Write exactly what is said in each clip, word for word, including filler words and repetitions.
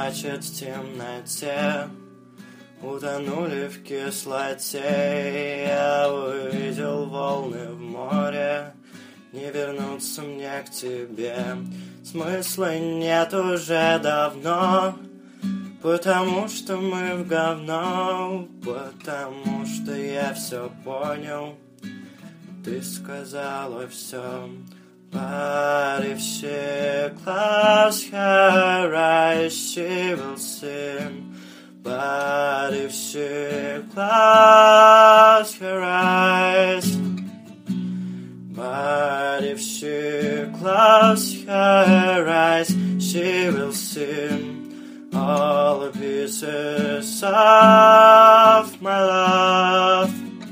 плачет в темноте, утонули в кислоте. Я увидел волны в море, не вернуться мне к тебе. Смысла нет уже давно, потому что мы в говно, потому что я все понял. Ты сказала все. But if she close her eyes, she will sing. But if she close her eyes, but if she close her eyes, she will sing all the pieces of my love.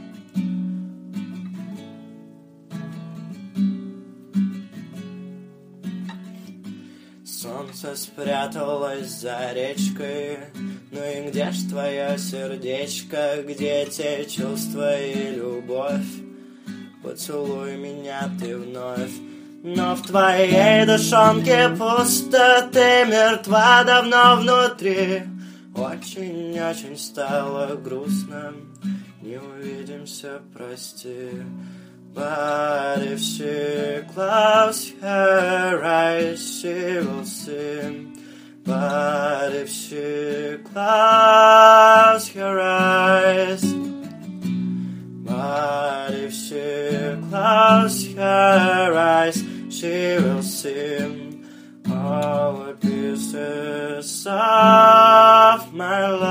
Солнце спряталось за речкой, ну и где ж твое сердечко, где те чувства и любовь? Поцелуй меня ты вновь, но в твоей душонке пусто, ты мертва давно внутри. Очень-очень стало грустно, не увидимся, прости. But if she close her eyes, she will sing. But if she close her eyes, but if she close her eyes, she will sing all the pieces of my life.